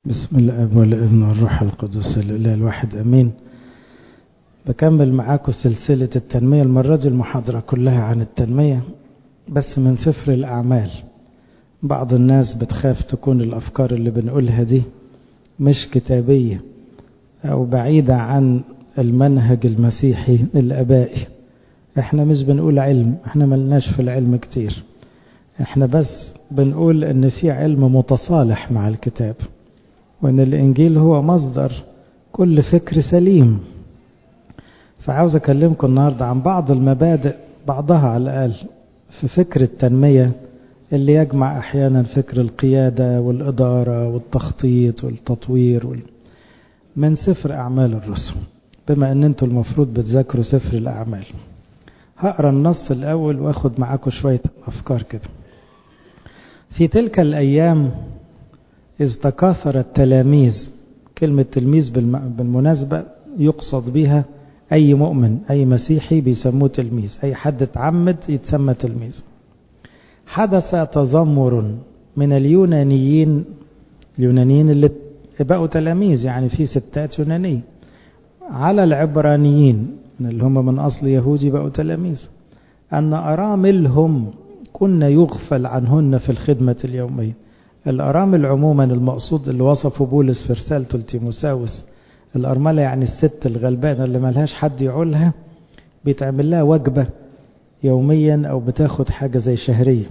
بسم الاب والابن والروح القدس الاله الواحد امين. بكمل معاكم سلسله التنميه. المره دي المحاضره كلها عن التنميه بس من سفر الاعمال. بعض الناس بتخاف تكون الافكار اللي بنقولها دي مش كتابيه او بعيده عن المنهج المسيحي الابائي. احنا مش بنقول علم، احنا ملناش في العلم كتير، احنا بس بنقول ان في علم متصالح مع الكتاب، وان الانجيل هو مصدر كل فكر سليم. فعاوز اكلمكم النهارده عن بعض المبادئ، بعضها على الاقل في فكر التنميه اللي يجمع احيانا فكر القياده والاداره والتخطيط والتطوير من سفر اعمال الرسل، بما ان انتوا المفروض بتذاكروا سفر الاعمال. هقرا النص الاول واخد معاكم شويه افكار كده. في تلك الايام إذ تكاثر التلاميذ. كلمة تلميذ بالمناسبة يقصد بها أي مؤمن، أي مسيحي بيسموه تلميذ، أي حد اتعمد يتسمى تلميذ. حدث تذمر من اليونانيين اللي بقوا تلاميذ، يعني في ستات يونانية، على العبرانيين اللي هم من أصل يهودي بقوا تلاميذ، أن أراملهم كنا يغفل عنهن في الخدمة اليومية. الأرامل عموما المقصود اللي وصفه بولس في رسالته لتيموثاوس، الأرملة يعني الست الغلبانة اللي ملهاش حد يعولها، بيتعمل لها وجبة يوميا أو بتاخد حاجة زي شهرية.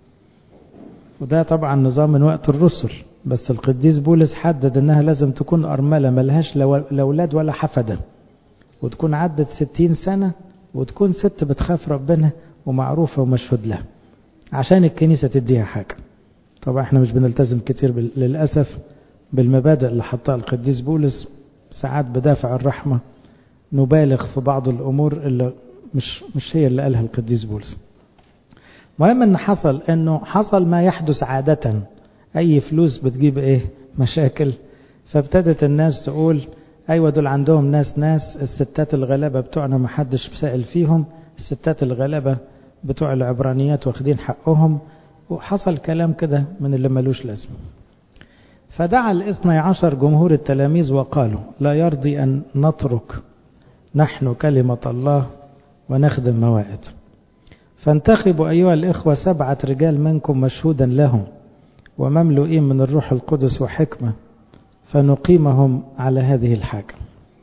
وده طبعا نظام من وقت الرسل، بس القديس بولس حدد انها لازم تكون أرملة ملهاش لا أولاد ولا حفدة، وتكون عدت 60 سنة، وتكون ست بتخاف ربنا ومعروفة ومشهود لها عشان الكنيسة تديها حاجة. طبعا احنا مش بنلتزم كتير للأسف بالمبادئ اللي حطها القديس بولس، ساعات بدافع الرحمة نبالغ في بعض الأمور اللي مش هي اللي قالها القديس بولس. مهم ان حصل ما يحدث عادة، اي فلوس بتجيب ايه؟ مشاكل. فابتدت الناس تقول ايوه دول عندهم ناس الستات الغلابة بتوعنا ما حدش سائل فيهم، الستات الغلابة بتوع العبرانيات واخدين حقهم، وحصل كلام كده من اللي ملوش لازم. فدعا 12 جمهور التلاميذ وقالوا لا يرضي أن نترك نحن كلمة الله ونخدم موائد، فانتخبوا أيها الإخوة 7 رجال منكم مشهودا لهم ومملوئين من الروح القدس وحكمة، فنقيمهم على هذه الحاجة.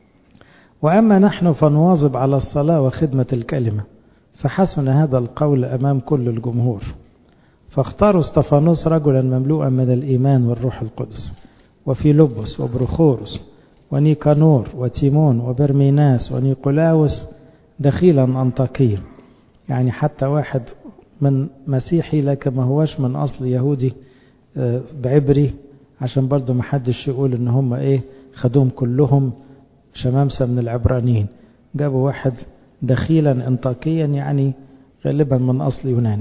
وأما نحن فنواظب على الصلاة وخدمة الكلمة. فحسن هذا القول أمام كل الجمهور، فاختاروا استفانوس رجلا مملوءا من الإيمان والروح القدس، وفيلبس وبروخورس ونيكانور وتيمون وبرميناس ونيقولاوس دخيلا أنطاكية. يعني حتى واحد من مسيحي لكن ما هوش من أصل يهودي بعبري، عشان برضو ما حدش يقول ان هم خدوهم كلهم شمامسة من العبرانيين. جابوا واحد دخيلا أنطاكيا يعني غالبا من أصل يوناني.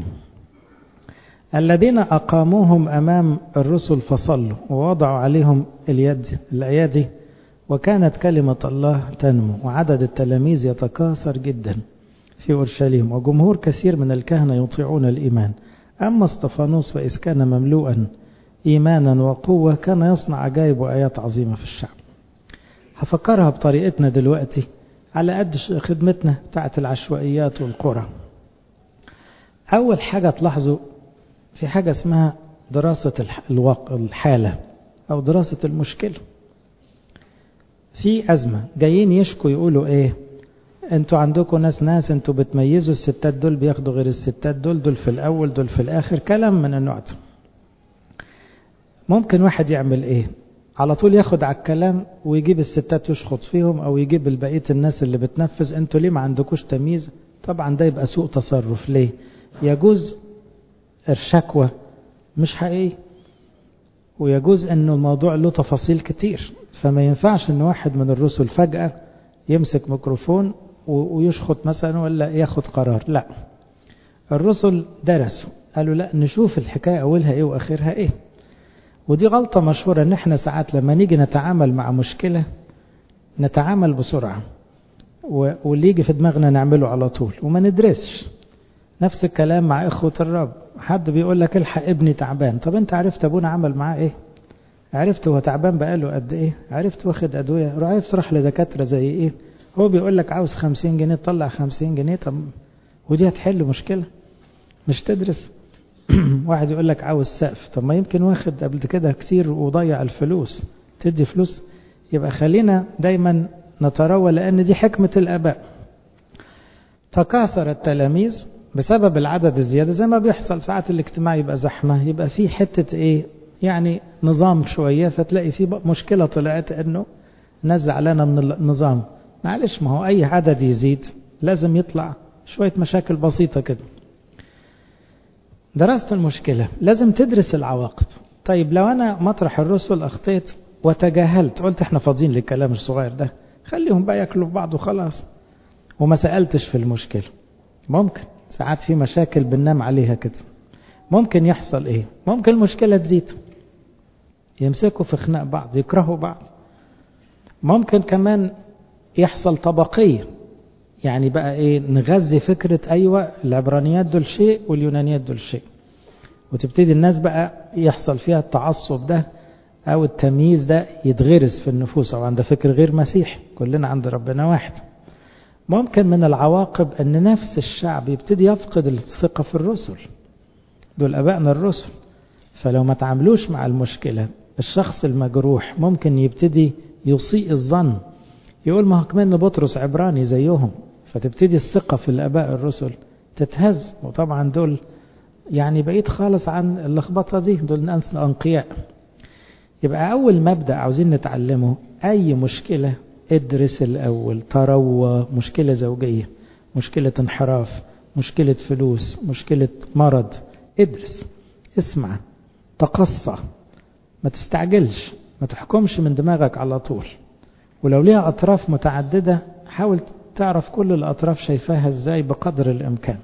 الذين أقاموهم أمام الرسل فصلوا ووضعوا عليهم الأيادي، وكانت كلمة الله تنمو، وعدد التلاميذ يتكاثر جدا في أورشليم، وجمهور كثير من الكهنة يطيعون الإيمان. أما استفانوس فإذ كان مملوءا إيمانا وقوة كان يصنع عجائب وآيات عظيمة في الشعب. هفكرها بطريقتنا دلوقتي على قد خدمتنا بتاعت العشوائيات والقرى. أول حاجة تلاحظوا في حاجة اسمها دراسة الحالة أو دراسة المشكلة. في أزمة جايين يشكوا يقولوا انتوا عندكم ناس انتوا بتميزوا الستات دول بياخدوا غير الستات دول في الأول دول في الآخر، كلام من النوع ده. ممكن واحد يعمل على طول ياخد على الكلام ويجيب الستات يشخط فيهم، أو يجيب البقية الناس اللي بتنفذ انتوا ليه ما عندكوش تمييز. طبعا ده يبقى سوء تصرف. ليه؟ يجوز الشكوى مش حقيقي، ويجوز انه الموضوع له تفاصيل كتير، فما ينفعش ان واحد من الرسل فجأة يمسك ميكروفون ويشخط مثلا ولا ياخد قرار. لا، الرسل درسوا قالوا لا نشوف الحكاية اولها واخرها ودي غلطة مشهورة، ان احنا ساعات لما نيجي نتعامل مع مشكلة نتعامل بسرعة، واللي يجي في دماغنا نعمله على طول وما ندرسش. نفس الكلام مع اخوة الرب، حد بيقول لك الحق ابني تعبان، طب انت عرفت ابونا عمل معاه عرفت هو تعبان بقاله قد ايه، عرفت واخد ادوية، عرفت راح لدكاترة زي ايه. هو بيقول لك عاوز 50 جنيه تطلع 50 جنيه، طب ودي هتحل مشكلة؟ مش تدرس. واحد يقول لك عاوز سقف، طب ما يمكن واخد قبل كده كتير وضيع الفلوس، تدي فلوس. يبقى خلينا دايما نتروى، لأن دي حكمة الآباء. تكاثر التلاميذ بسبب العدد الزيادة، زي ما بيحصل ساعات الاجتماع يبقى زحمة، يبقى في حتة ايه يعني نظام شوية، فتلاقي في مشكلة طلعت انه ناس زعلانة من النظام. معلش، ما هو اي عدد يزيد لازم يطلع شوية مشاكل بسيطة كده. درست المشكلة، لازم تدرس العواقب. طيب لو انا مطرح الرسل اخطيت وتجاهلت، قلت احنا فاضيين للكلام الصغير ده، خليهم بقى ياكلوا في بعض وخلاص، وما سألتش في المشكلة، ممكن ساعات في مشاكل بننام عليها كده، ممكن يحصل ايه؟ ممكن المشكلة تزيد، يمسكوا في خناق بعض، يكرهوا بعض. ممكن كمان يحصل طبقية، يعني بقى ايه، نغذي فكرة ايوه العبرانيات دول شيء واليونانيات دول شيء، وتبتدي الناس بقى يحصل فيها التعصب ده او التمييز ده يتغرس في النفوس، او عند فكر غير مسيحي، كلنا عند ربنا واحد. ممكن من العواقب ان نفس الشعب يبتدي يفقد الثقة في الرسل، دول ابائنا الرسل. فلو ما تعاملوش مع المشكلة، الشخص المجروح ممكن يبتدي يسيء الظن، يقول ما هو كمان بطرس عبراني زيهم، فتبتدي الثقة في الاباء الرسل تتهز. وطبعا دول يعني بعيد خالص عن اللخبطة دي، دول ناس انقياء. يبقى اول مبدأ عاوزين نتعلمه، اي مشكلة ادرس الاول، تروى، مشكلة زوجية، مشكلة انحراف، مشكلة فلوس، مشكلة مرض، ادرس، اسمع، تقصى، ما تستعجلش، ما تحكمش من دماغك على طول. ولو ليها اطراف متعددة حاول تعرف كل الاطراف شايفاها ازاي بقدر الامكان.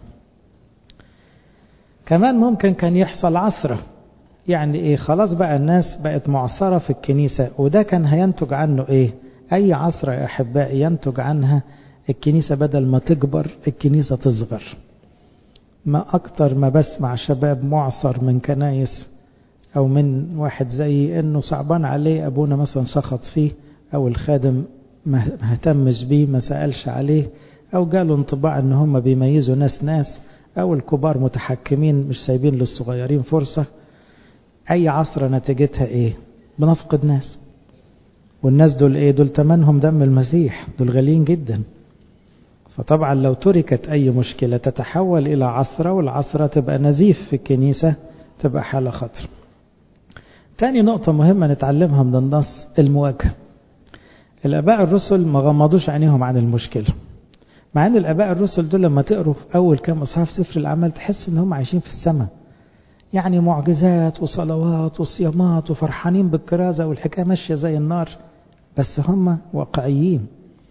كمان ممكن كان يحصل عثرة، يعني ايه، خلاص بقى الناس بقت معصرة في الكنيسة، وده كان هينتج عنه ايه؟ اي عصرة يا احبائي ينتج عنها الكنيسة بدل ما تكبر الكنيسة تصغر. ما اكتر ما بسمع شباب معصر من كنايس، او من واحد زي انه صعبان عليه ابونا مثلا سخط فيه، او الخادم ما اهتمش بيه، ما سألش عليه، او جاله انطباع ان هم بيميزوا ناس، او الكبار متحكمين مش سايبين للصغيرين فرصة. اي عصرة نتيجتها ايه؟ بنفقد ناس، والناس دول ايه؟ دول تمنهم دم المسيح، دول غاليين جدا. فطبعا لو تركت اي مشكلة تتحول الى عثرة، والعثرة تبقى نزيف في الكنيسة، تبقى حالة خطر. تاني نقطة مهمة نتعلمها من النص، المواجهة. الاباء الرسل ما غمضوش عينيهم عن المشكلة، مع ان الاباء الرسل دول لما تقروا في اول كام اصحاح في سفر الاعمال تحس ان هم عايشين في السماء، يعني معجزات وصلوات وصيامات وفرحانين بالكرازة والحكاية ماشية زي النار، بس هم واقعيين.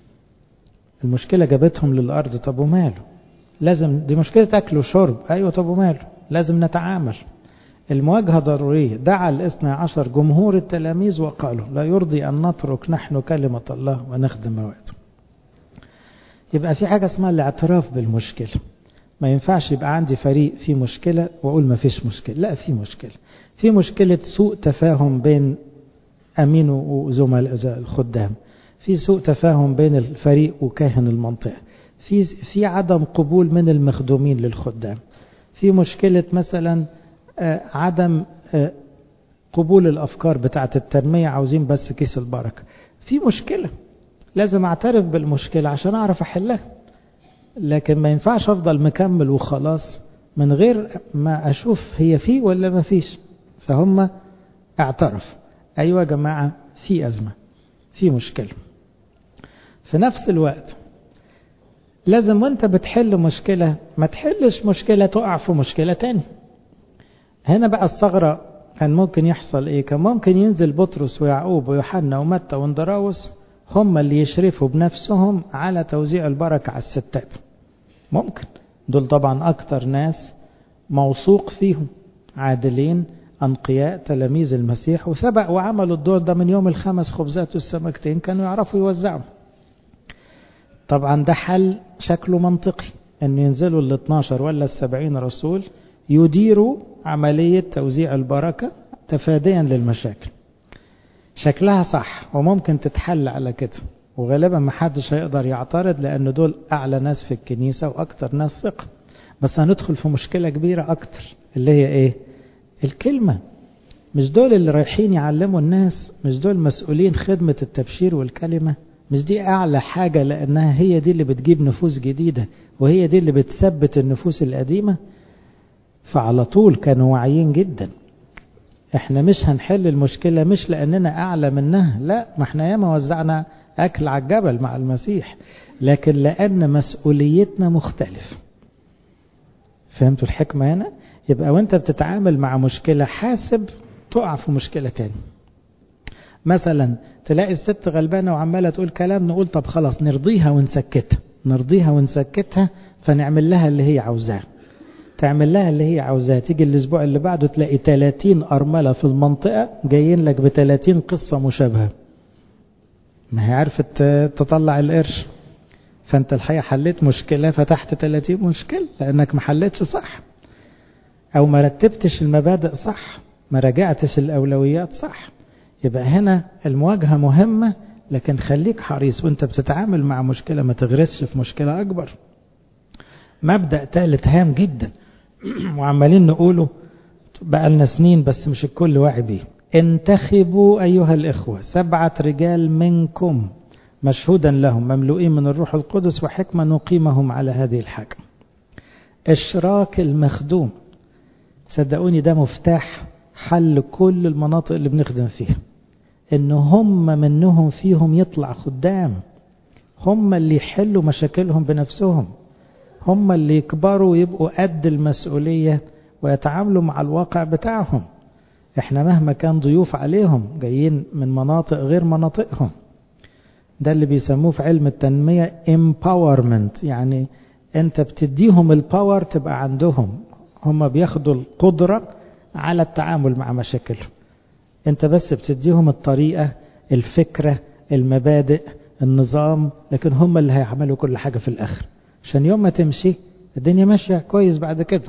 المشكلة جابتهم للأرض، طب وماله؟ لازم، دي مشكلة أكل وشرب، أيوة، طب وماله؟ لازم نتعامل. المواجهة ضرورية. دعا الاثنى عشر جمهور التلاميذ وقالوا لا يرضي أن نترك نحن كلمة الله ونخدم موعده. يبقى في حاجة اسمها الاعتراف بالمشكلة. ما ينفعش يبقى عندي فريق في مشكلة وأقول ما فيش مشكلة، لا، في مشكلة. في مشكلة سوء تفاهم بين أمين وزملاء الخدام، في سوء تفاهم بين الفريق وكاهن المنطقة، في عدم قبول من المخدومين للخدام، في مشكلة مثلا عدم قبول الأفكار بتاعة التنمية، عاوزين بس كيس البركة. في مشكلة لازم أعترف بالمشكلة عشان أعرف أحلها، لكن ما ينفعش أفضل مكمل وخلاص من غير ما أشوف هي فيه ولا ما فيش. فهم اعترف، أيوة يا جماعة في أزمة، في مشكلة. في نفس الوقت لازم وانت بتحل مشكلة ما تحلش مشكلة تقع في مشكلة تاني. هنا بقى الثغرة كان ممكن يحصل ايه؟ كان ممكن ينزل بطرس ويعقوب ويوحنا ومتى واندراوس هم اللي يشرفوا بنفسهم على توزيع البركة على الستات. ممكن، دول طبعا اكتر ناس موثوق فيهم، عادلين، أنقياء، تلاميذ المسيح، وسبق وعملوا الدور ده من يوم الخمس خبزات والسمكتين، كانوا يعرفوا يوزعوا. طبعا ده حل شكله منطقي، أن ينزلوا 12 ولا 70 رسول يديروا عملية توزيع البركة تفاديا للمشاكل. شكلها صح وممكن تتحل على كده، وغالبا ما حدش هيقدر يعترض لأن دول أعلى ناس في الكنيسة وأكتر ناس ثقة. بس هندخل في مشكلة كبيرة أكتر اللي هي إيه؟ الكلمة. مش دول اللي رايحين يعلموا الناس، مش دول مسؤولين خدمة التبشير والكلمة، مش دي أعلى حاجة لأنها هي دي اللي بتجيب نفوس جديدة وهي دي اللي بتثبت النفوس القديمة. فعلى طول كانوا واعيين جدا. احنا مش هنحل المشكلة مش لأننا أعلى منها، لا، ما احنا ياما وزعنا أكل على الجبل مع المسيح، لكن لأن مسؤوليتنا مختلف. فهمتوا الحكمة هنا؟ يبقى وانت بتتعامل مع مشكلة حاسب تقع في مشكلة تاني. مثلا تلاقي الست غلبانة وعمالة تقول كلام، نقول طب خلاص نرضيها ونسكتها فنعمل لها اللي هي عاوزاه. تعمل لها اللي هي عاوزاه، تيجي الاسبوع اللي بعده تلاقي 30 أرملة في المنطقة جايين لك ب30 قصة مشابهة. ما هي عرفت تطلع القرش، فانت الحقيقة حليت مشكلة فتحت 30 مشكلة لأنك ما حلتش صح، أو ما رتبتش المبادئ صح، ما راجعتش الأولويات صح. يبقى هنا المواجهة مهمة، لكن خليك حريص وانت بتتعامل مع مشكلة ما تغرسش في مشكلة أكبر. مبدأ ثالث هام جدا وعمالين نقوله بقالنا سنين بس مش الكل واعي بيه. انتخبوا أيها الإخوة 7 رجال منكم مشهودا لهم مملوئين من الروح القدس وحكمة نقيمهم على هذه الحاجة. إشراك المخدوم، صدقوني ده مفتاح حل كل المناطق اللي بنخدم فيها، إن هم منهم فيهم يطلع خدام، هم اللي يحلوا مشاكلهم بنفسهم، هم اللي يكبروا ويبقوا قد المسؤولية ويتعاملوا مع الواقع بتاعهم. احنا مهما كان ضيوف عليهم جايين من مناطق غير مناطقهم. ده اللي بيسموه في علم التنمية empowerment، يعني انت بتديهم الباور تبقى عندهم، هم بياخدوا القدرة على التعامل مع مشاكلهم، انت بس بتديهم الطريقة، الفكرة، المبادئ، النظام، لكن هم اللي هيعملوا كل حاجة في الآخر عشان يوم ما تمشي الدنيا ماشية كويس بعد كده.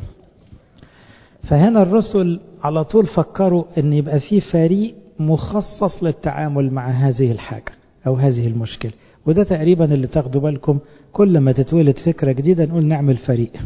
فهنا الرسل على طول فكروا ان يبقى في فريق مخصص للتعامل مع هذه الحاجة او هذه المشكلة. وده تقريبا اللي تاخدوا بالكم كل ما تتولد فكرة جديدة نقول نعمل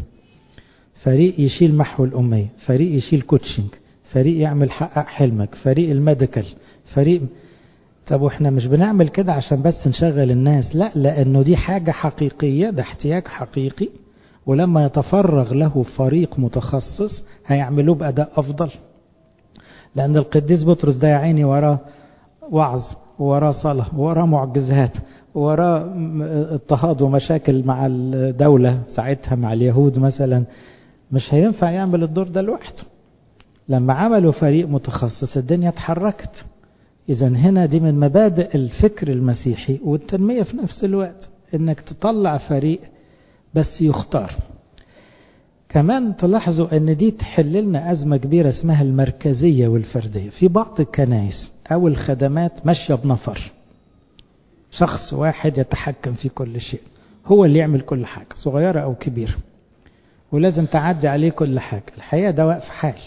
فريق يشيل محو الأمية، فريق يشيل كوتشنج، فريق يعمل حقق حلمك، فريق الميديكال، فريق. طب واحنا مش بنعمل كده عشان بس نشغل الناس، لا، لأنه دي حاجة حقيقية، ده احتياج حقيقي، ولما يتفرغ له فريق متخصص هيعملوه بأداء أفضل. لأن القديس بطرس ده يا عيني وراه وعظ ووراه صلاة ووراه معجزات ووراه اضطهاد ومشاكل مع الدولة ساعتها مع اليهود مثلا، مش هينفع يعمل الدور ده لوحده. لما عملوا فريق متخصص الدنيا اتحركت. إذن هنا دي من مبادئ الفكر المسيحي والتنمية في نفس الوقت، انك تطلع فريق بس يختار. كمان تلاحظوا ان دي تحل لنا أزمة كبيرة اسمها المركزية والفردية. في بعض الكنائس أو الخدمات ماشية بنفر، شخص واحد يتحكم في كل شيء، هو اللي يعمل كل حاجة صغيرة أو كبيرة، ولازم تعدي عليه كل حاجة. الحقيقة ده واقف حال،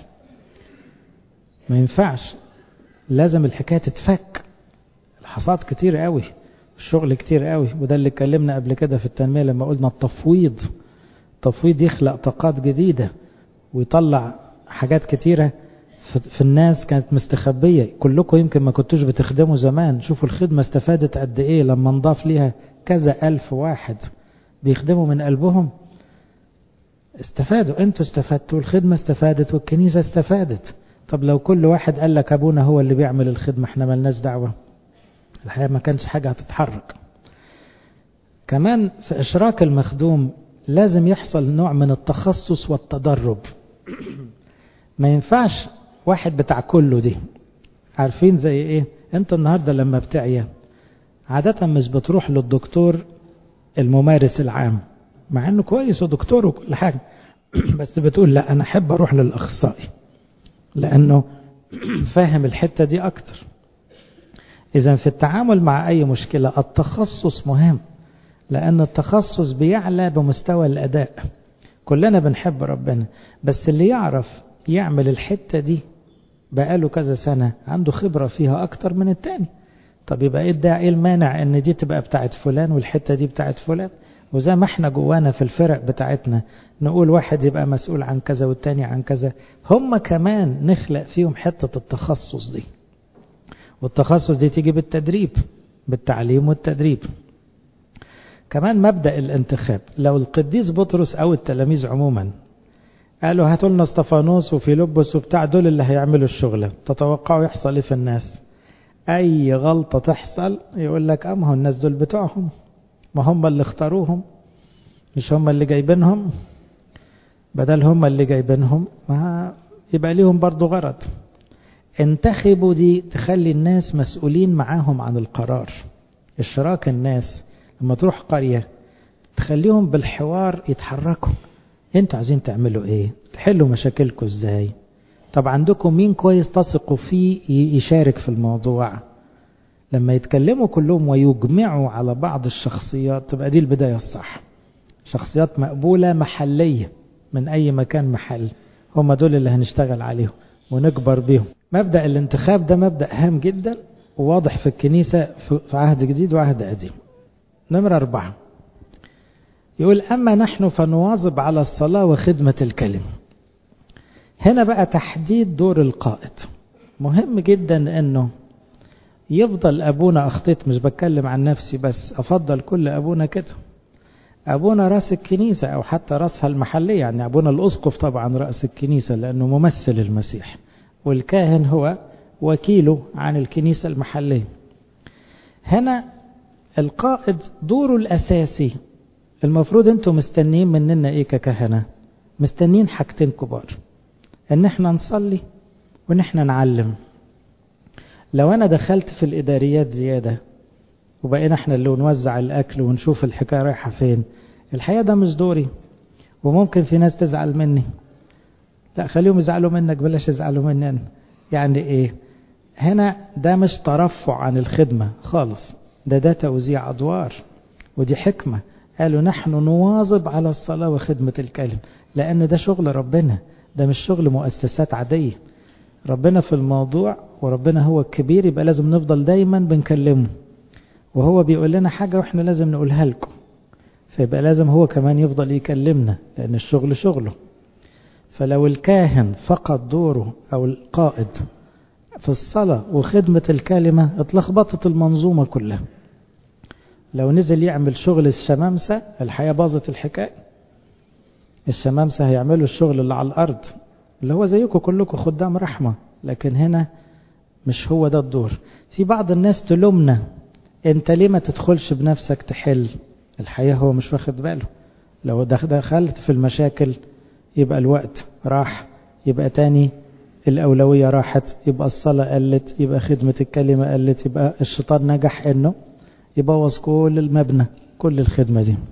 ما ينفعش، لازم الحكاية تتفك. الحصاد كتير قوي، الشغل كتير قوي، وده اللي اتكلمنا قبل كده في التنمية لما قلنا التفويض يخلق طاقات جديدة ويطلع حاجات كتيرة في الناس كانت مستخبية. كلكم يمكن ما كنتوش بتخدموا زمان، شوفوا الخدمة استفادت قد ايه لما نضاف ليها كذا 1000 واحد بيخدموا من قلبهم. استفادوا، انتوا استفدتوا، الخدمة استفادت والكنيسة استفادت. طب لو كل واحد قال لك ابونا هو اللي بيعمل الخدمة احنا ملناش دعوة، الحقيقة ما كانش حاجة هتتحرك. كمان في إشراك المخدوم لازم يحصل نوع من التخصص والتدرب. ما ينفعش واحد بتاع كله دي. عارفين زي ايه؟ انت النهاردة لما بتعيا عادة مش بتروح للدكتور الممارس العام مع انه كويس ودكتور وكل حاجة بس بتقول لا انا احب اروح للاخصائي لانه فاهم الحتة دي اكتر. اذا في التعامل مع اي مشكلة التخصص مهم، لان التخصص بيعلى بمستوى الاداء. كلنا بنحب ربنا، بس اللي يعرف يعمل الحتة دي بقاله كذا سنة عنده خبرة فيها أكتر من التاني. طب يبقى إيه الداعي، إيه المانع إن دي تبقى بتاعت فلان والحتة دي بتاعت فلان؟ وزي ما احنا جوانا في الفرق بتاعتنا نقول واحد يبقى مسؤول عن كذا والتاني عن كذا، هم كمان نخلق فيهم حتة التخصص دي. والتخصص دي تيجي بالتدريب، بالتعليم والتدريب. كمان مبدأ الانتخاب، لو القديس بطرس أو التلاميذ عموما قالوا هاتوا لنا اسطفانوس وفيلبس وبتاع، دول اللي هيعملوا الشغلة، تتوقعوا يحصل ايه في الناس؟ أي غلطة تحصل يقول لك ما هو الناس دول بتوعهم، ما هم اللي اختاروهم، مش هم اللي جايبينهم. بدل هم اللي جايبينهم ما يبقى ليهم برضو غرض. انتخبوا دي تخلي الناس مسؤولين معاهم عن القرار. اشراك الناس لما تروح قرية تخليهم بالحوار يتحركوا. انتوا عايزين تعملوا ايه؟ تحلوا مشاكلكم ازاي؟ طب عندكم مين كويس تثقوا فيه يشارك في الموضوع؟ لما يتكلموا كلهم ويجمعوا على بعض الشخصيات تبقى دي البداية الصح. شخصيات مقبولة محلية من أي مكان محل، هم دول اللي هنشتغل عليهم ونكبر بيهم. مبدأ الانتخاب ده مبدأ هام جدا وواضح في الكنيسة في عهد جديد وعهد قديم. نمرة 4 يقول أما نحن فنواظب على الصلاة وخدمة الكلمة. هنا بقى تحديد دور القائد. مهم جدا أنه يفضل أبونا، أخطيت مش بتكلم عن نفسي بس، أفضل كل أبونا كده. أبونا رأس الكنيسة أو حتى رأسها المحلية، يعني أبونا الأسقف طبعا رأس الكنيسة لأنه ممثل المسيح، والكاهن هو وكيله عن الكنيسة المحلية. هنا القائد دوره الأساسي. المفروض أنتم مستنين مننا إيه ككهنة؟ مستنين حاجتين كبار، إن احنا نصلي وإن احنا نعلم. لو أنا دخلت في الإداريات زيادة وبقينا احنا اللي نوزع الأكل ونشوف الحكاية رايحة فين، الحقيقة ده مش دوري. وممكن في ناس تزعل مني. لا خليهم يزعلوا منك، بلاش يزعلوا مني أنا. يعني إيه؟ هنا ده مش ترفع عن الخدمة خالص، ده توزيع أدوار. ودي حكمة، قالوا نحن نواظب على الصلاة وخدمة الكلم، لأن ده شغل ربنا، ده مش شغل مؤسسات عادية. ربنا في الموضوع وربنا هو الكبير، يبقى لازم نفضل دايما بنكلمه، وهو بيقول لنا حاجة وإحنا لازم نقولها لكم، فيبقى لازم هو كمان يفضل يكلمنا لأن الشغل شغله. فلو الكاهن فقد دوره أو القائد في الصلاة وخدمة الكلمة اتلخبطت المنظومة كلها. لو نزل يعمل شغل الشمامسة الحياة باظت الحكاية. الشمامسة هيعملوا الشغل اللي على الأرض اللي هو زيكم كلكم خدام رحمة، لكن هنا مش هو ده الدور. في بعض الناس تلومنا، انت ليه ما تدخلش بنفسك تحل؟ الحقيقة هو مش واخد باله. لو دخلت في المشاكل يبقى الوقت راح، يبقى تاني الأولوية راحت، يبقى الصلاة قلت، يبقى خدمة الكلمة قلت، يبقى الشيطان نجح انه يبوظ كل المبنى، كل الخدمة دي.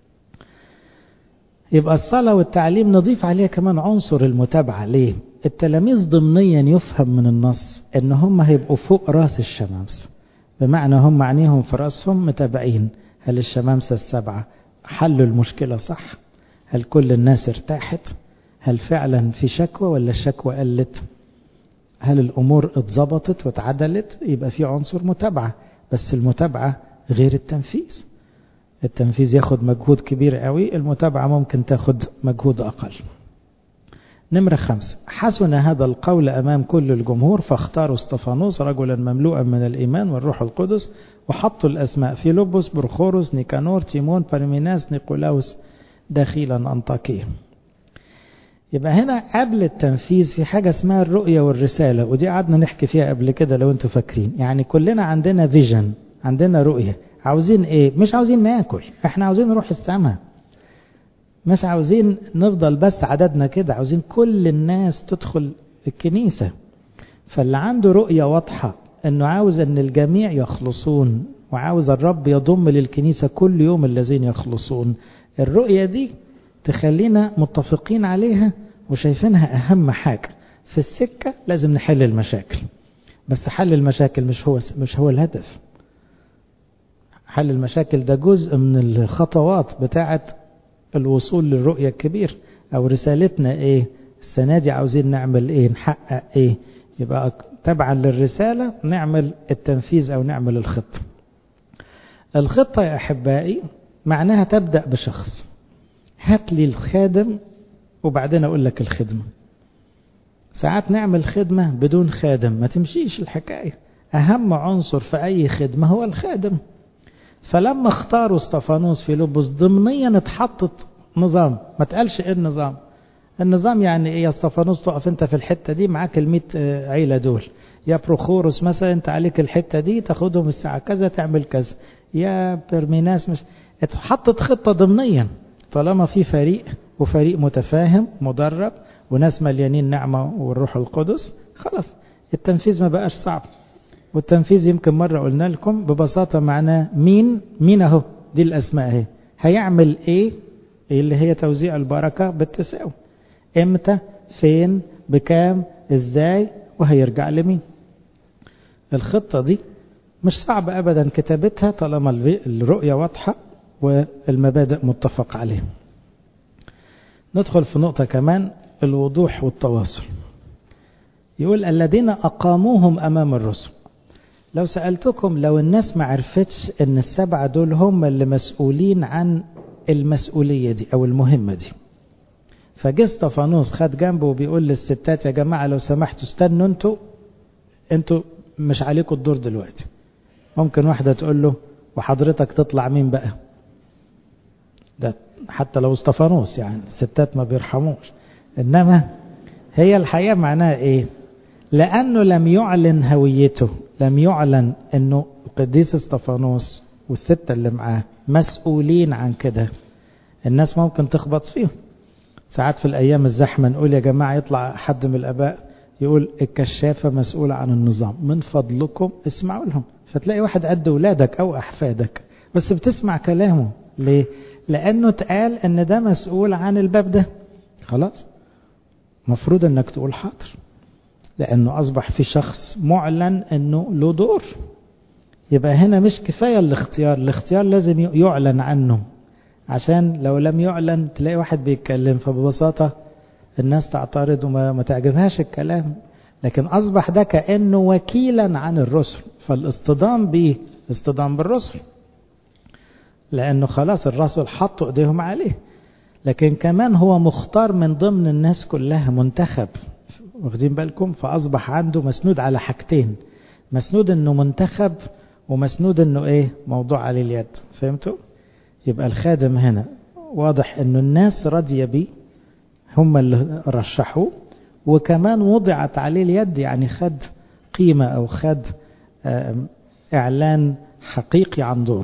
يبقى الصلاة والتعليم نضيف عليها كمان عنصر المتابعة. ليه؟ التلاميذ ضمنيا يفهم من النص ان هم هيبقوا فوق راس الشمامسة، بمعنى هم عينيهم في راسهم متابعين. هل الشمامسة السبعة حلوا المشكلة صح؟ هل كل الناس ارتاحت؟ هل فعلا في شكوى ولا الشكوى قلت؟ هل الأمور اتظبطت واتعدلت؟ يبقى في عنصر متابعة، بس المتابعة غير التنفيذ. التنفيذ ياخد مجهود كبير قوي، المتابعة ممكن تاخد مجهود أقل. نمرة 5 حسن هذا القول أمام كل الجمهور فاختاروا اسطفانوس رجلا مملوءا من الإيمان والروح القدس، وحطوا الأسماء فيلبس برخوروس نيكانور تيمون بارميناس نيقولاوس داخلا أنطاكية. يبقى هنا قبل التنفيذ في حاجة اسمها الرؤية والرسالة، ودي قعدنا نحكي فيها قبل كده لو انتوا فاكرين. يعني كلنا عندنا فيجن، عندنا رؤية. عاوزين ايه؟ مش عاوزين ناكل، احنا عاوزين نروح السماء. مش عاوزين نفضل بس عددنا كده، عاوزين كل الناس تدخل الكنيسة. فاللي عنده رؤية واضحة انه عاوز ان الجميع يخلصون، وعاوز الرب يضم للكنيسة كل يوم الذين يخلصون، الرؤية دي تخلينا متفقين عليها وشايفينها أهم حاجة في السكة. لازم نحل المشاكل، بس حل المشاكل مش هو الهدف. حل المشاكل ده جزء من الخطوات بتاعة الوصول للرؤية الكبير. أو رسالتنا إيه السنة دي؟ عاوزين نعمل إيه؟ نحقق إيه؟ يبقى تبعا للرسالة نعمل التنفيذ أو نعمل الخطة. الخطة يا أحبائي معناها تبدأ بشخص، هات لي الخادم وبعدين أقول لك الخدمة. ساعات نعمل خدمة بدون خادم ما تمشيش الحكاية. أهم عنصر في أي خدمة هو الخادم. فلما اختاروا اسطفانوس في لبس ضمنيا اتحطت نظام. ما تقالش ايه النظام. النظام يعني ايه؟ يا اسطفانوس تقف انت في الحتة دي معاك 100 عيلة دول. يا بروخورس مثلا انت عليك الحتة دي تاخدهم الساعة كذا تعمل كذا. يا برميناس مش اتحطت خطة ضمنيا. طالما في فريق وفريق متفاهم مدرب وناس مليانين نعمة والروح القدس خلاص التنفيذ ما بقاش صعب. والتنفيذ يمكن مرة قلنا لكم ببساطة معناه مين اهو دي الأسماء اهي هيعمل ايه اللي هي توزيع البركة بالتساوي. امتى فين بكام ازاي وهيرجع لمين. الخطة دي مش صعب أبدا كتابتها طالما الرؤية واضحة والمبادئ متفق عليه. ندخل في نقطة كمان الوضوح والتواصل. يقول الذين أقاموهم أمام الرسل. لو سألتكم لو الناس ما عرفتش ان السبعة دول هم اللي مسؤولين عن المسؤولية دي او المهمة دي، فجه اسطفانوس خد جنبه وبيقول للستات يا جماعة لو سمحتوا استنوا انتوا مش عليكم الدور دلوقتي. ممكن واحدة تقول له وحضرتك تطلع مين بقى؟ ده حتى لو اسطفانوس يعني الستات ما بيرحموش. انما هي الحقيقة معناها ايه؟ لأنه لم يعلن هويته، لم يعلن أنه قديس اسطفانوس والستة اللي معاه مسؤولين عن كده. الناس ممكن تخبط فيهم. ساعات في الأيام الزحمة نقول يا جماعة يطلع حد من الآباء يقول الكشافة مسؤولة عن النظام من فضلكم اسمعوا لهم. فتلاقي واحد قد ولادك أو أحفادك بس بتسمع كلامه. ليه؟ لأنه اتقال أن ده مسؤول عن الباب ده. خلاص مفروض أنك تقول حاضر، لأنه أصبح في شخص معلن أنه له دور. يبقى هنا مش كفاية الاختيار لازم يعلن عنه، عشان لو لم يعلن تلاقي واحد بيتكلم فببساطة الناس تعترض وما تعجبهاش الكلام. لكن أصبح ده كأنه وكيلا عن الرسل، فالاصطدام به اصطدام بالرسل، لأنه خلاص الرسل حطوا ايديهم عليه. لكن كمان هو مختار من ضمن الناس كلها، منتخب، واخدين بالكم؟ فأصبح عنده مسنود على حاجتين، مسنود انه منتخب ومسنود انه ايه؟ موضوع عليه اليد. فهمتوا؟ يبقى الخادم هنا واضح انه الناس راضية بيه، هم اللي رشحوه، وكمان وضعت عليه اليد، يعني خد قيمة او خد اعلان حقيقي عن دور.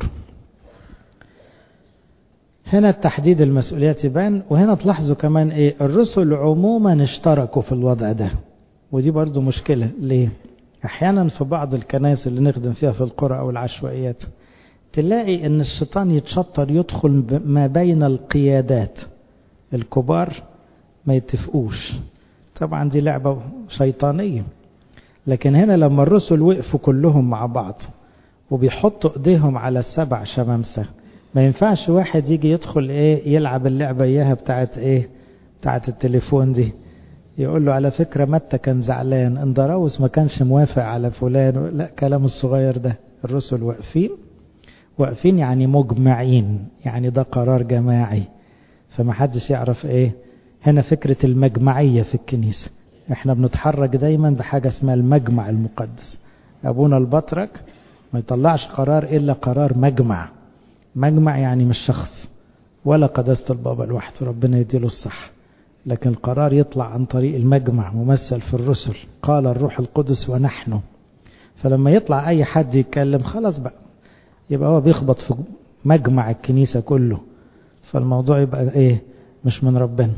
هنا التحديد المسؤوليات يبان. وهنا تلاحظوا كمان ايه؟ الرسل عموما اشتركوا في الوضع ده، ودي برضو مشكلة. ليه؟ احيانا في بعض الكنائس اللي نخدم فيها في القرى او العشوائيات تلاقي ان الشيطان يتشطر يدخل ما بين القيادات الكبار ما يتفقوش. طبعا دي لعبة شيطانية. لكن هنا لما الرسل وقفوا كلهم مع بعض وبيحطوا ايديهم على السبع شمامسة، ما ينفعش واحد يجي يدخل ايه يلعب اللعبة اياها بتاعت ايه؟ بتاعت التليفون دي، يقول له على فكرة متى كان زعلان، اندراوس ما كانش موافق على فلان. لا، كلام الصغير ده. الرسل واقفين يعني مجمعين، يعني ده قرار جماعي، فما حدش يعرف ايه. هنا فكرة المجمعية في الكنيسة. احنا بنتحرك دايما بحاجة اسمها المجمع المقدس. ابونا البطرك ما يطلعش قرار الا قرار مجمع. مجمع يعني مش شخص ولا قداسة البابا لوحده، ربنا يديله الصح، لكن القرار يطلع عن طريق المجمع ممثل في الرسل. قال الروح القدس ونحن. فلما يطلع اي حد يتكلم خلاص بقى يبقى هو بيخبط في مجمع الكنيسة كله، فالموضوع يبقى ايه؟ مش من ربنا.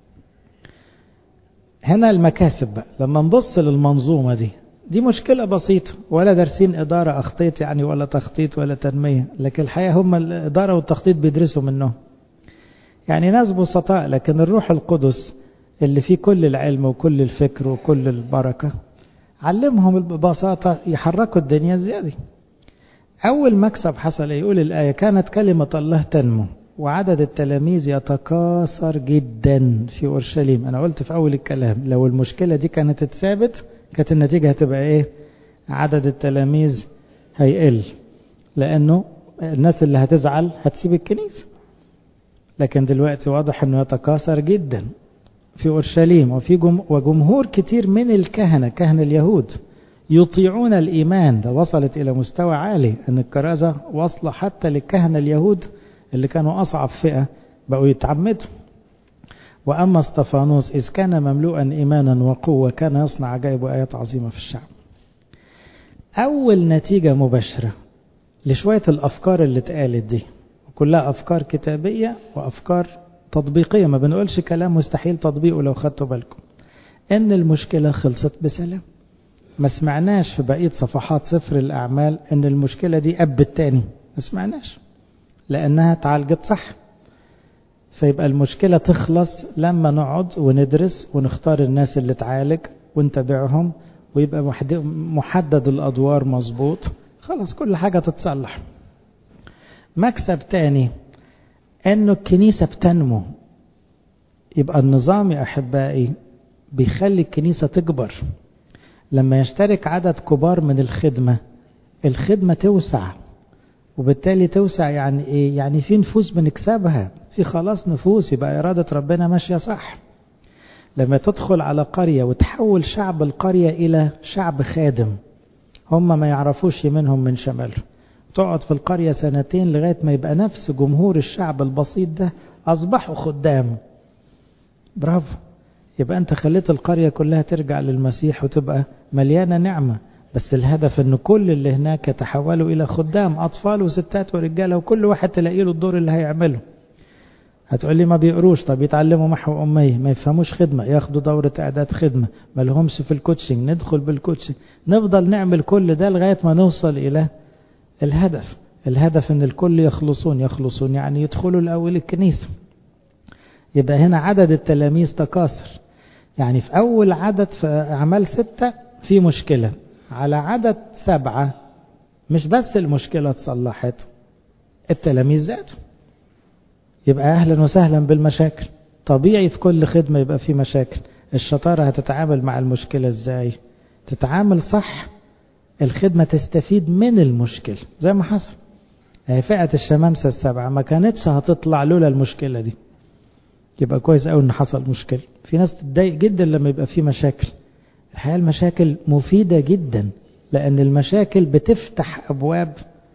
هنا المكاسب بقى لما نبص للمنظومة دي مشكلة بسيطة، ولا دارسين إدارة أخطيط يعني ولا تخطيط ولا تنمية، لكن الحقيقة هم الإدارة والتخطيط بيدرسوا منهم. يعني ناس بسطاء، لكن الروح القدس اللي فيه كل العلم وكل الفكر وكل البركة علمهم ببساطة يحركوا الدنيا زيادة. أول مكسب حصل يقول الآية كانت كلمة الله تنمو وعدد التلاميذ يتكاثر جدا في أورشليم. أنا قلت في أول الكلام لو المشكلة دي كانت اتثابت كانت النتيجة هتبقى ايه؟ عدد التلاميذ هيقل، لانه الناس اللي هتزعل هتسيب الكنيسة. لكن دلوقتي واضح انه يتكاثر جدا في اورشليم، وجمهور كتير من الكهنة، كهنة اليهود يطيعون الايمان. ده وصلت الى مستوى عالي ان الكرازة واصلة حتى للكهنة اليهود اللي كانوا اصعب فئة بقوا يتعمدوا. واما اسطفانوس اذ كان مملوءا ايمانا وقوة كان يصنع عجائب وايات عظيمة في الشعب. اول نتيجة مباشرة لشوية الافكار اللي اتقالت دي، كلها افكار كتابية وافكار تطبيقية، ما بنقولش كلام مستحيل تطبيقه لو خدتوا بالكم، ان المشكلة خلصت بسلام. ما سمعناش في بقية صفحات سفر الاعمال ان المشكلة دي اب التاني، ما سمعناش، لانها اتعالجت صح. فيبقى المشكلة تخلص لما نقعد وندرس ونختار الناس اللي تعالج ونتابعهم، ويبقى محدد الادوار مظبوط، خلاص كل حاجة تتصلح. مكسب تاني انه الكنيسة بتنمو. يبقى النظام يا احبائي بيخلي الكنيسة تكبر. لما يشترك عدد كبار من الخدمة توسع، وبالتالي توسع يعني ايه؟ يعني في نفوس بنكسبها، في خلاص نفوس، يبقى إرادة ربنا ماشية صح. لما تدخل على قرية وتحول شعب القرية إلى شعب خادم، هم ما يعرفوش يمينهم من شمالهم، تقعد في القرية سنتين لغاية ما يبقى نفس جمهور الشعب البسيط ده أصبحوا خدام. برافو، يبقى أنت خليت القرية كلها ترجع للمسيح وتبقى مليانة نعمة. بس الهدف أن كل اللي هناك يتحولوا إلى خدام، أطفال وستات ورجالة، وكل واحد تلاقي له الدور اللي هيعمله. هتقول لي ما بيقروش، طب يتعلموا محو أمية، ما يفهموش خدمة، ياخدوا دورة إعداد خدمة، ما لهمش في الكوتشنج، ندخل بالكوتشنج، نفضل نعمل كل ده لغاية ما نوصل إلى الهدف أن الكل يخلصون يعني يدخلوا الأول الكنيسة. يبقى هنا عدد التلاميذ تكاثر. يعني في أول عدد في أعمال 6 في مشكلة، على عدد 7 مش بس المشكلة اتصلحت، التلاميذ زادوا. يبقى أهلا وسهلا بالمشاكل. طبيعي في كل خدمة يبقى في مشاكل. الشطارة هتتعامل مع المشكلة ازاي؟ تتعامل صح، الخدمة تستفيد من المشكلة زي ما حصل. فئة الشمامسة 7 ما كانتش هتطلع لولا المشكلة دي. يبقى كويس قوي ان حصل مشكلة. في ناس تتضايق جدا لما يبقى في مشاكل. الحقيقة المشاكل مفيدة جدا، لأن المشاكل بتفتح أبواب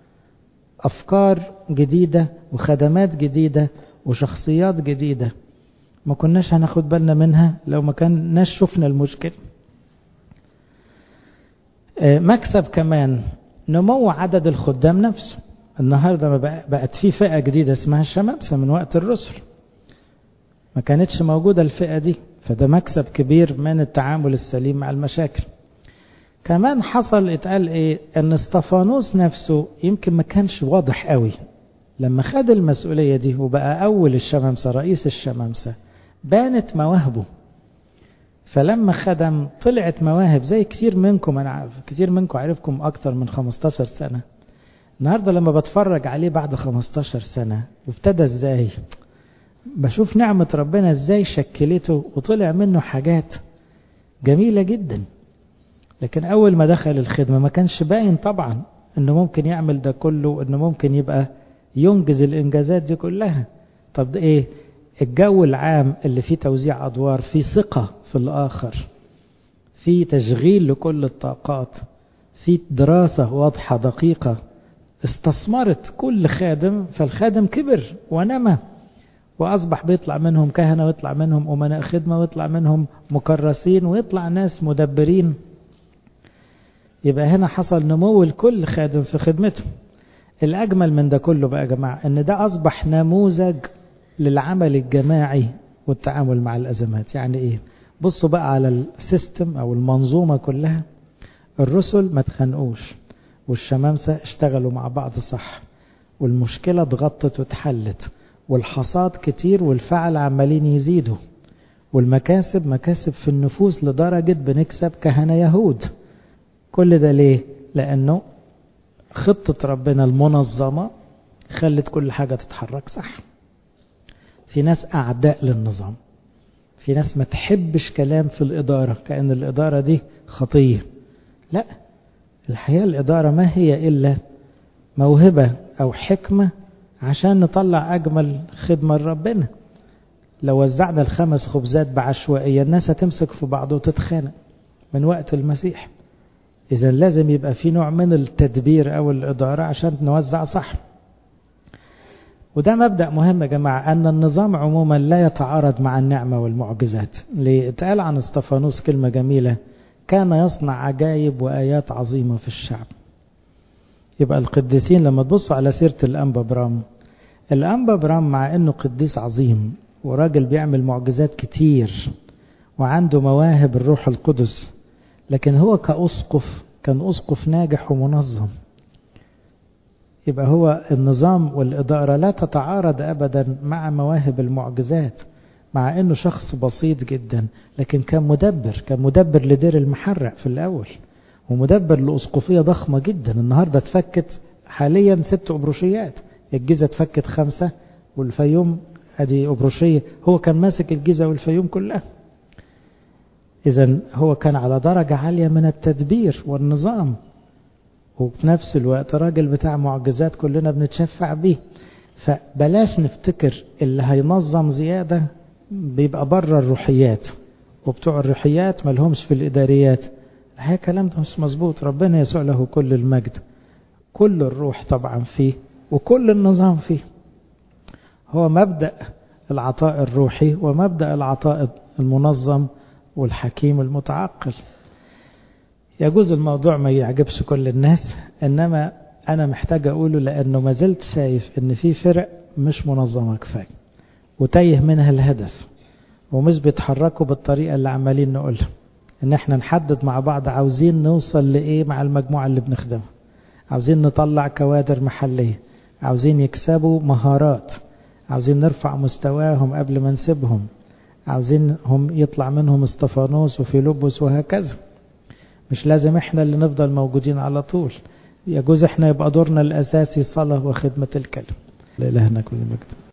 أفكار جديدة وخدمات جديدة وشخصيات جديدة ما كناش هناخد بالنا منها لو ما كناش شفنا المشكلة. مكسب كمان نمو عدد الخدام نفسه. النهاردة بقت في فئة جديدة اسمها الشمامسة من وقت الرسل، ما كانتش موجودة الفئة دي، فده مكسب كبير من التعامل السليم مع المشاكل. كمان حصل اتقال ايه؟ ان اسطفانوس نفسه يمكن ما كانش واضح قوي لما خد المسؤولية دي وبقى اول الشمامسة، رئيس الشمامسة، بانت مواهبه. فلما خدم طلعت مواهب زي كتير منكم، انا عارف كتير منكم عارفكم اكتر من 15 سنة. النهاردة لما بتفرج عليه بعد 15 سنة وابتدى ازاي، بشوف نعمة ربنا ازاي شكلته وطلع منه حاجات جميلة جدا. لكن اول ما دخل الخدمة ما كانش باين طبعا انه ممكن يعمل ده كله، انه ممكن يبقى ينجز الانجازات دي كلها. طب ده ايه؟ الجو العام اللي فيه توزيع ادوار، فيه ثقة في الاخر، فيه تشغيل لكل الطاقات، فيه دراسة واضحة دقيقة استثمرت كل خادم، فالخادم كبر ونمى وأصبح بيطلع منهم كهنة، ويطلع منهم أمناء خدمة، ويطلع منهم مكرسين، ويطلع ناس مدبرين. يبقى هنا حصل نمو لكل خادم في خدمته. الأجمل من ده كله بقى يا جماعة إن ده أصبح نموذج للعمل الجماعي والتعامل مع الأزمات. يعني إيه؟ بصوا بقى على السيستم أو المنظومة كلها. الرسل ما تخنقوش، والشمامسة اشتغلوا مع بعض صح، والمشكلة اتغطت واتحلت، والحصاد كتير والفعل عمالين يزيدوا، والمكاسب مكاسب في النفوس لدرجة بنكسب كهنة يهود. كل ده ليه؟ لأنه خطة ربنا المنظمة خلت كل حاجة تتحرك صح. في ناس أعداء للنظام، في ناس ما تحبش كلام في الإدارة، كأن الإدارة دي خطية. لا، الحقيقة الإدارة ما هي إلا موهبة أو حكمة عشان نطلع أجمل خدمة لربنا. لو وزعنا ال5 خبزات بعشوائية الناس هتمسك في بعض وتتخانق من وقت المسيح. إذا لازم يبقى في نوع من التدبير أو الإدارة عشان نوزع صح. وده مبدأ مهم يا جماعة، أن النظام عموما لا يتعارض مع النعمة والمعجزات. اتقال عن استفانوس كلمة جميلة: كان يصنع عجائب وآيات عظيمة في الشعب. يبقى القديسين لما تبصوا على سيرة الأنبا برام، الأنبا برام مع أنه قديس عظيم وراجل بيعمل معجزات كتير وعنده مواهب الروح القدس، لكن هو كأسقف كان أسقف ناجح ومنظم. يبقى هو النظام والإدارة لا تتعارض أبدا مع مواهب المعجزات، مع أنه شخص بسيط جدا لكن كان مدبر لدير المحرق في الأول، ومدبر لأسقفية ضخمة جدا. النهاردة اتفكت حاليا 6 أبروشيات، الجيزة اتفكت 5، والفيوم ادي أبروشية. هو كان ماسك الجيزة والفيوم كلها. إذا هو كان على درجة عالية من التدبير والنظام، وفي نفس الوقت راجل بتاع معجزات كلنا بنتشفع بيه. فبلاش نفتكر اللي هينظم زيادة بيبقى بره الروحيات، وبتوع الروحيات ما لهمش في الإداريات. هي كلام ده مش مظبوط. ربنا يسوع له كل المجد، كل الروح طبعا فيه وكل النظام فيه. هو مبدأ العطاء الروحي ومبدأ العطاء المنظم والحكيم المتعقل. يجوز الموضوع ما يعجبش كل الناس، إنما أنا محتاج أقوله لأنه ما زلت شايف إن في فرق مش منظمة كفاية وتايه منها الهدف، ومش بيتحركوا بالطريقة اللي عمالين نقولها، إن احنا نحدد مع بعض عاوزين نوصل لإيه مع المجموعة اللي بنخدمها. عاوزين نطلع كوادر محلية، عاوزين يكسبوا مهارات، عاوزين نرفع مستواهم قبل ما نسيبهم، عاوزين هم يطلع منهم استفانوس وفيلبس وهكذا. مش لازم احنا اللي نفضل موجودين على طول، يجوز احنا يبقى دورنا الأساسي صلاة وخدمة الكلمة. لإلهنا كل مجد.